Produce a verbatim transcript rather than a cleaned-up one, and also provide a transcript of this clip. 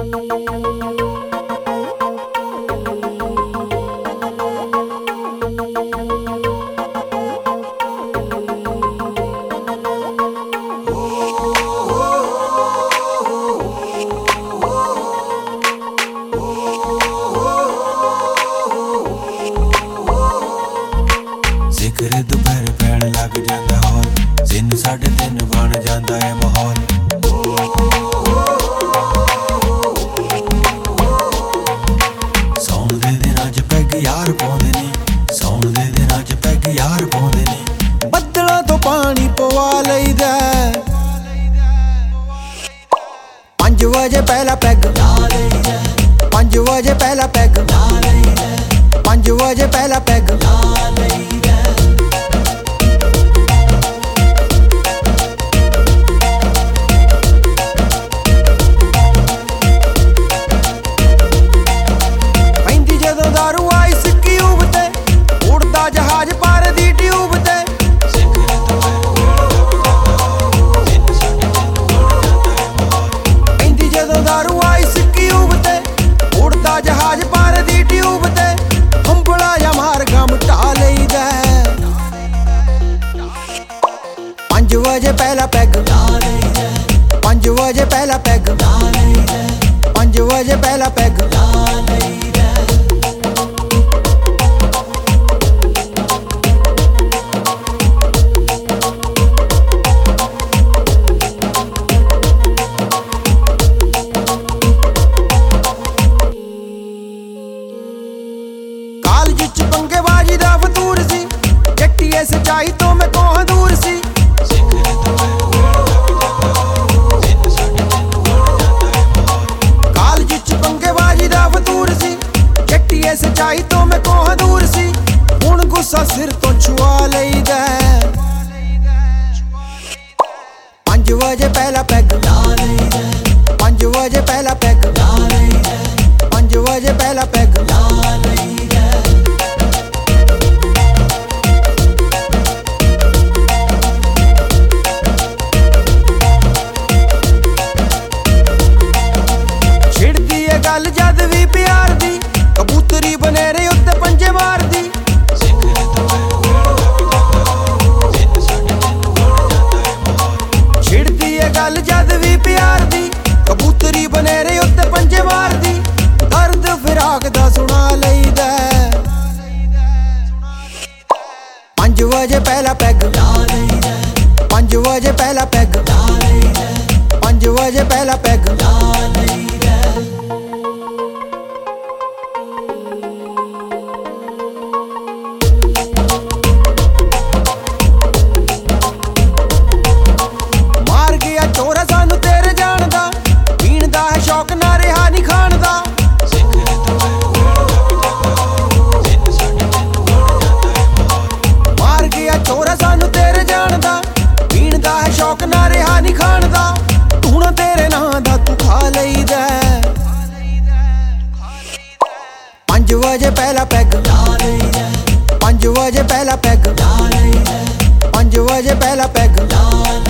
ਜ਼ਿਕਰ ਦੁਪਹਿਰ ਪੈਣ ਲੱਗ ਜਾਂਦਾ ਹੌਲ, ਦਿਨ ਸਾਢੇ ਤਿੰਨ ਬਣ ਜਾਂਦਾ ਏ ਮਾਹੌਲ। ਸੌਣ ਦੇ ਦਿਨਾਂ 'ਚ ਪੈਗ ਯਾਰ ਪਾਉਂਦੇ ਨੇ, ਸੌਣ ਦੇ ਦਿਨਾਂ 'ਚ ਪੈਗ ਯਾਰ ਪਾਉਂਦੇ ਨੇ। ਬੱਦਲਾਂ ਤੋਂ ਪਾਣੀ ਪਵਾ ਲਈਦਾ, ਪੰਜ ਵਜੇ ਪਹਿਲਾ ਪੈਗ ਲਾ ਲਈਦਾ, ਪੰਜ ਵਜੇ ਪਹਿਲਾ ਪੈਗ ਲਾ ਲਈਦਾ, ਪੰਜ ਵਜੇ ਪਹਿਲਾ ਪੈਗ ਲਾ ਲਈਦਾ। ਪੰਜ ਵਜੇ ਪਹਿਲਾ ਪੈਗ ਲਾ ਲਈਦਾ, ਪੰਜ ਵਜੇ ਪਹਿਲਾ ਪੈਗ ਲਾ ਲਈਦਾ, ਪੰਜ ਵਜੇ ਪਹਿਲਾ ਪੈਗ ਲਾ ਲਈਦਾ। ਕਾਲਜ ਚ ਪੰਗੇਬਾਜ਼ੀ ਦਾ ਫਤੂਰ ਸੀ, ਜੱਟੀਏ ਸੱਚਾਈ ਤੋਂ ਮੈਂ ਕੋਹ ਦੂਰ ਸੀ। ਸੱਚਾਈ ਤੋਂ ਮੈਂ ਕੋਹ ਦੂਰ ਸੀ, ਹੁਣ ਗੁੱਸਾ ਸਿਰ ਤੋਂ ਛੁਆ ਲਈਦਾ। ਪੰਜ ਵਜੇ ਪਹਿਲਾ ਪੈਗ ਲਾ ਲਈਦਾ, ਪੰਜ ਵਜੇ ਪਹਿਲਾ ਪੈਗ ਲਾ ਲਈਦਾ, ਪੰਜ ਵਜੇ ਪਹਿਲਾ ਪੈਗ ਲਾ ਲਈਦਾ। ਛਿੜਦੀ ਏ ਗੱਲ ਜਦ ਵੀ ਪਿਆਰ ਦੀ, ਕਬੂਤਰੀ ਬਨੇਰੇ ਉੱਤੇ ਪੰਜੇ ਮਾਰਦੀ। ਛਿੜਦੀ ਏ ਗੱਲ ਜਦ ਵੀ ਪਿਆਰ ਦੀ, ਕਬੂਤਰੀ ਬਨੇਰੇ ਉੱਤੇ ਪੰਜੇ ਮਾਰਦੀ। ਦਰਦ ਫਿਰਾਕ ਦਾ ਸੁਣਾ ਲਈਦਾ, ਪੰਜ ਵਜੇ ਪਹਿਲਾ ਪੈਗ ਲਾ ਲਈਦਾ, ਪੰਜ ਵਜੇ ਪਹਿਲਾ ਪੈਗ ਲਾ ਲਈਦਾ, ਪੰਜ ਵਜੇ ਪਹਿਲਾ ਪੈਗ ਲਾ ਲਈਦਾ। ਸ਼ੌਕ ਨਾ ਰਿਹਾ ਨੀ ਖਾਣ ਦਾ, ਮਾਰ ਗਿਆ ਚੋਰਾ ਸਾਨੂੰ ਤੇਰੇ ਜਾਣ ਦਾ। ਪੀਣ ਦਾ ਹੈ ਸ਼ੌਕ ਨਾ ਰਿਹਾ ਨੀ ਖਾਣ ਦਾ, ਧੂਣਾ ਤੇਰੇ ਨਾਂ ਦਾ ਤੂੰ ਖਾ ਲਈਦਾ। ਪੰਜ ਵਜੇ ਪਹਿਲਾ ਪੈਗ ਲਾ ਲਈਦਾ, ਪੰਜ ਵਜੇ ਪਹਿਲਾ ਪੈਗ ਲਾ ਲਈਦਾ, ਪੰਜ ਵਜੇ ਪਹਿਲਾ ਪੈਗ ਲਾ ਲਈਦਾ।